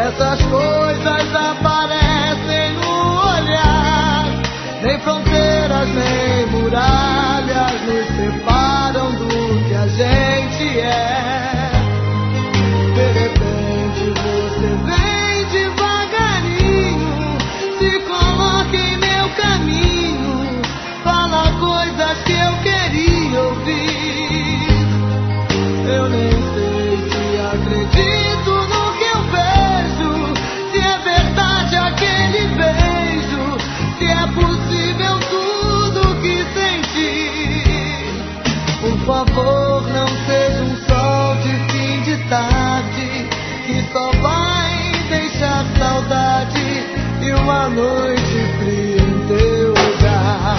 Essas coisas aparecem no olhar. Nem fronteiras, nem muralhas nos separam do que a gente é. De repente você vem devagarinho, se coloca em meu caminho, fala coisas que eu queria ouvir. Eu nem sei se acredito no que eu vejo, se é verdade aquele beijo, se é possível tudo que senti. Por favor, não seja um sol de fim de tarde, que só vai deixar saudade e uma noite fria em teu lugar.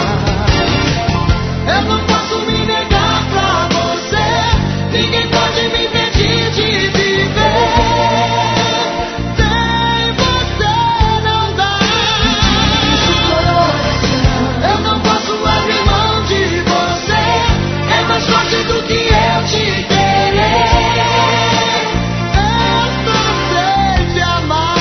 Eu não posso me negar pra você, ninguém pode me impedir de viver. Sem você não dá. Eu não posso abrir mão de você, é mais forte do que eu te querer. Eu só sei te amar.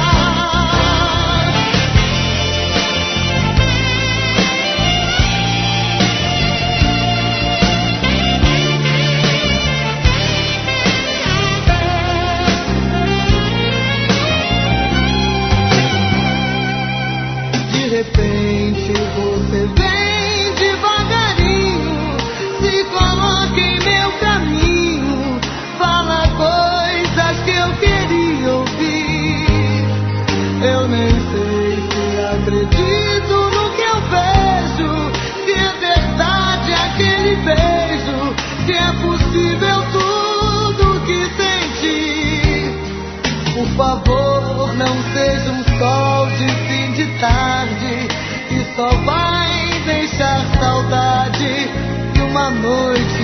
De repente você vem devagarinho, se coloca em meu caminho, fala coisas que eu queria ouvir. Eu nem sei se acredito no que eu vejo, se é verdade aquele beijo, se é possível tudo que senti. Por favor, não seja um sol de fim de tarde, que só vai deixar saudade e uma noite